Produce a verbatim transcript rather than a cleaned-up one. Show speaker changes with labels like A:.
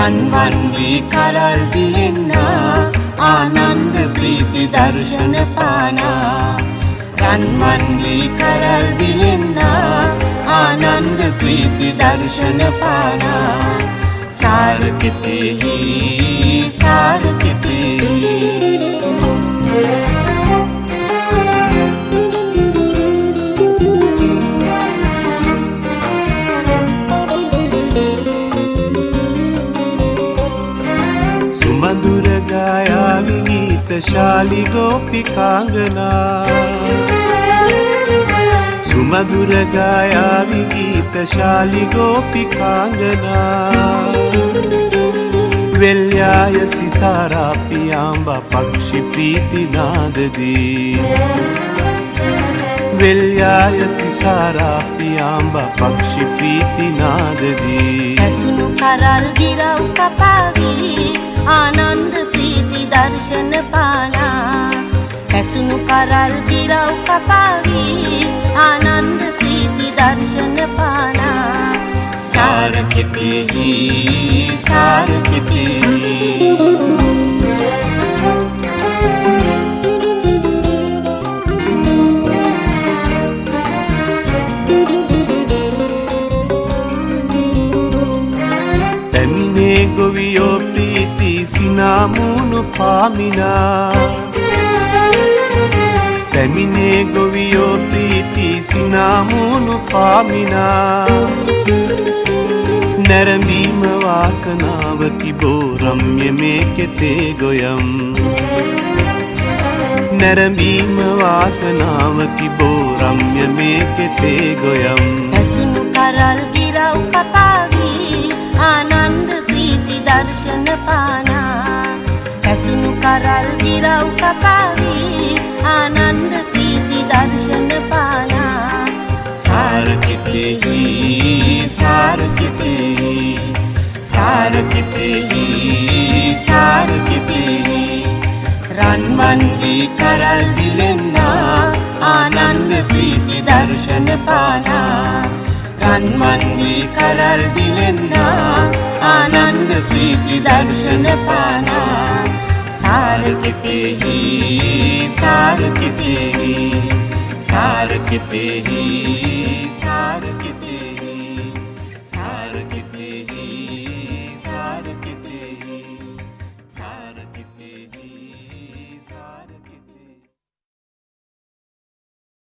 A: රන්වන් වී කරල් දිලෙන්නා ආනන්ද ප්‍රීති දර්ශන පානා රන්වන් වී කරල් දිලෙන්නා ආනන්ද ප්‍රීති දර්ශන පානා සාරකිතෙහි සාරකිතෙහි
B: सुमधुर गायावि गीत शाली गोपिकांगना सुमधुर गायावि गीत शाली गोपिकांगना वेल्याय सिसारा पियांबा पक्षि प्रीति नाददी वेल्याय सिसारा पियांबा पक्षि प्रीति नाददी
A: ඇසුණු කරල් ගිරව් කපාවි ආනන්ද ප්‍රීති දර්ශන පානා ඇසුණු කරල් ගිරව් කපාවි ආනන්ද ප්‍රීති දර්ශන පානා සාරකිතෙහි සාරකිතෙහි
B: गोवियो प्रीति सिनामुनु पामिना तमिने गोवियो प्रीति सिनामुनु पामिना नरमीम वासनावति बो रम्य में केते गोयम नरमीम वासनावति बो रम्य में केते गोयम
A: ඇසුණු කරල් ගිරව් කපාවි ආනන්ද ප්‍රීති දර්ශන පානා ඇසුණු කරල් ගිරව් කපාවි ආනන්ද ප්‍රීති දර්ශන පානා සාරකිතෙහි සාරකිතෙහි සාරකිතෙහි සාරකිතෙහි රන්වන් වී කරල් දිලෙන්නා ආනන්ද ප්‍රීති දර්ශන පානා රන්වන් වී කරල් දිලෙන්නා ආනන්ද ප්‍රීති දර්ශන පානා සාරකිතෙහි සාරකිතෙහි සාරකිතෙහි